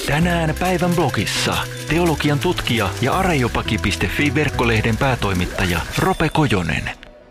Tänään päivän blogissa teologian tutkija ja areopagi.fi-verkkolehden päätoimittaja Rope Kojonen.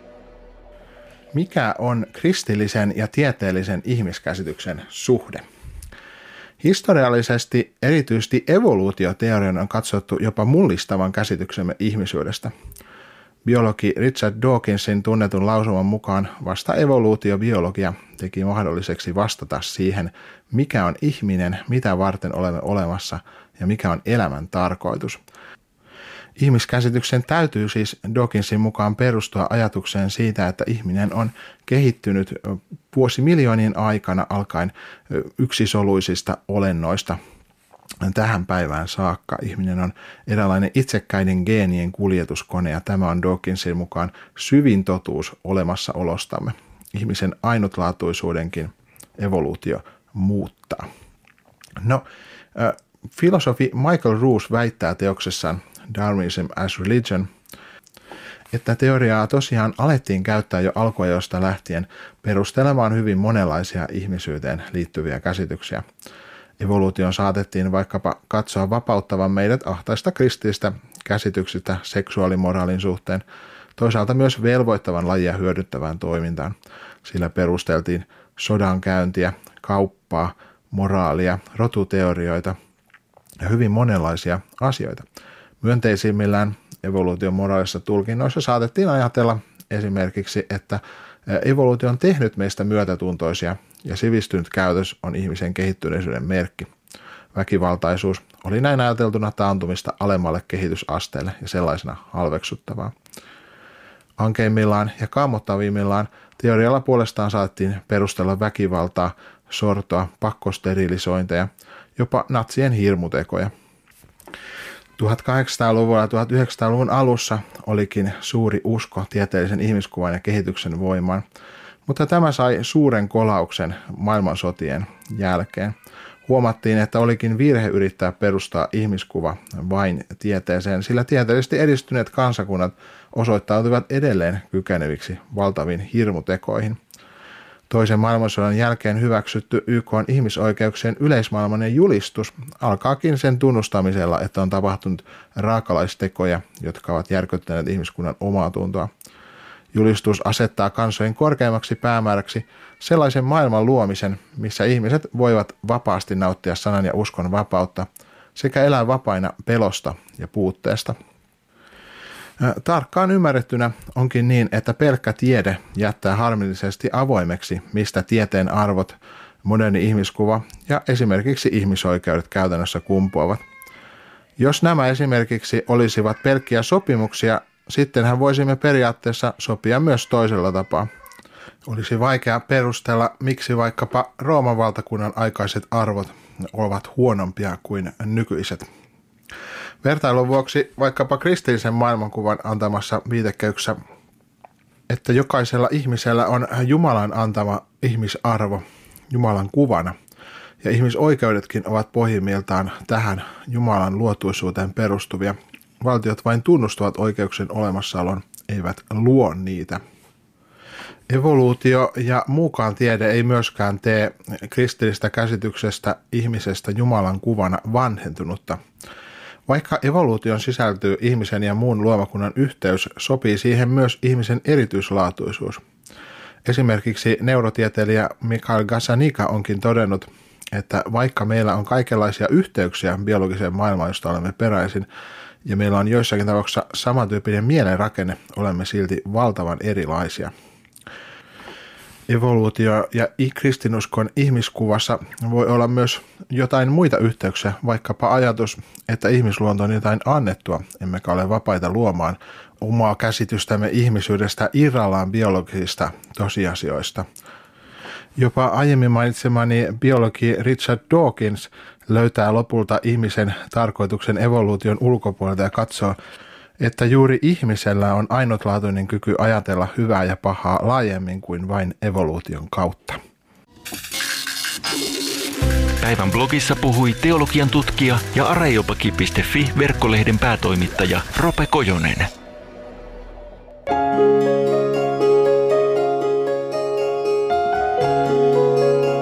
Mikä on kristillisen ja tieteellisen ihmiskäsityksen suhde? Historiallisesti erityisesti evoluutioteorian on katsottu jopa mullistavan käsityksemme ihmisyydestä. Biologi Richard Dawkinsin tunnetun lausuman mukaan vasta evoluutiobiologia teki mahdolliseksi vastata siihen, mikä on ihminen, mitä varten olemme olemassa ja mikä on elämän tarkoitus. Ihmiskäsityksen täytyy siis Dawkinsin mukaan perustua ajatukseen siitä, että ihminen on kehittynyt vuosimiljoonien aikana alkaen yksisoluisista olennoista. Tähän päivään saakka ihminen on eräänlainen itsekkäiden geenien kuljetuskone ja tämä on Dawkinsin mukaan syvin totuus olemassaolostamme. Ihmisen ainutlaatuisuudenkin evoluutio muuttaa. Filosofi Michael Ruse väittää teoksessaan Darwinism as Religion, että teoriaa tosiaan alettiin käyttää jo alkuajoista lähtien perustelemaan hyvin monenlaisia ihmisyyteen liittyviä käsityksiä. Evoluution saatettiin vaikkapa katsoa vapauttavan meidät ahtaista kristillistä käsityksistä seksuaalimoraalin suhteen, toisaalta myös velvoittavan lajia hyödyttävään toimintaan. Sillä perusteltiin sodankäyntiä, kauppaa, moraalia, rotuteorioita ja hyvin monenlaisia asioita. Myönteisimmillään evoluution moraalisissa tulkinnoissa saatettiin ajatella esimerkiksi, että evoluutio on tehnyt meistä myötätuntoisia ja sivistynyt käytös on ihmisen kehittyneisyyden merkki. Väkivaltaisuus oli näin ajateltuna taantumista alemmalle kehitysasteelle ja sellaisena halveksuttavaa. Ankeimmillaan ja kammottavimmillaan teorialla puolestaan saatettiin perustella väkivaltaa, sortoa, pakkosterilisointeja, jopa natsien hirmutekoja. 1800-luvulla ja 1900-luvun alussa olikin suuri usko tieteellisen ihmiskuvan ja kehityksen voimaan, mutta tämä sai suuren kolauksen maailmansotien jälkeen. Huomattiin, että olikin virhe yrittää perustaa ihmiskuva vain tieteeseen, sillä tieteellisesti edistyneet kansakunnat osoittautuivat edelleen kykeneviksi valtaviin hirmutekoihin. Toisen maailmansodan jälkeen hyväksytty YK:n ihmisoikeuksien yleismaailmallinen julistus alkaakin sen tunnustamisella, että on tapahtunut raakalaistekoja, jotka ovat järkyttäneet ihmiskunnan omaa tuntoa. Julistus asettaa kansojen korkeimmaksi päämääräksi sellaisen maailman luomisen, missä ihmiset voivat vapaasti nauttia sanan ja uskon vapautta sekä elää vapaina pelosta ja puutteesta. Tarkkaan ymmärrettynä onkin niin, että pelkkä tiede jättää harmillisesti avoimeksi, mistä tieteen arvot, moderni ihmiskuva ja esimerkiksi ihmisoikeudet käytännössä kumpuavat. Jos nämä esimerkiksi olisivat pelkkiä sopimuksia, sittenhän voisimme periaatteessa sopia myös toisella tapaa. Olisi vaikea perustella, miksi vaikkapa Rooman valtakunnan aikaiset arvot ovat huonompia kuin nykyiset. Vertailun vuoksi vaikkapa kristillisen maailmankuvan antamassa viitekehyksessä, että jokaisella ihmisellä on Jumalan antama ihmisarvo Jumalan kuvana, ja ihmisoikeudetkin ovat pohjimmiltaan tähän Jumalan luotuisuuteen perustuvia. Valtiot vain tunnustavat oikeuksien olemassaolon, eivät luo niitä. Evoluutio ja muukaan tiede ei myöskään tee kristillistä käsityksestä ihmisestä Jumalan kuvana vanhentunutta. Vaikka evoluution sisältyy ihmisen ja muun luomakunnan yhteys, sopii siihen myös ihmisen erityislaatuisuus. Esimerkiksi neurotieteilijä Michael Gazzaniga onkin todennut, että vaikka meillä on kaikenlaisia yhteyksiä biologiseen maailmaan, josta olemme peräisin, ja meillä on joissakin tapauksissa samantyyppinen mielenrakenne, olemme silti valtavan erilaisia. Evoluutio ja kristinuskon ihmiskuvassa voi olla myös jotain muita yhteyksiä, vaikkapa ajatus, että ihmisluonto on jotain annettua, emmekä ole vapaita luomaan omaa käsitystämme ihmisyydestä irrallaan biologisista tosiasioista. Jopa aiemmin mainitsemani biologi Richard Dawkins löytää lopulta ihmisen tarkoituksen evoluution ulkopuolelta ja katsoo, että juuri ihmisellä on ainutlaatuinen kyky ajatella hyvää ja pahaa laajemmin kuin vain evoluution kautta. Päivän blogissa puhui teologian tutkija ja areopagi.fi-verkkolehden päätoimittaja Rope Kojonen.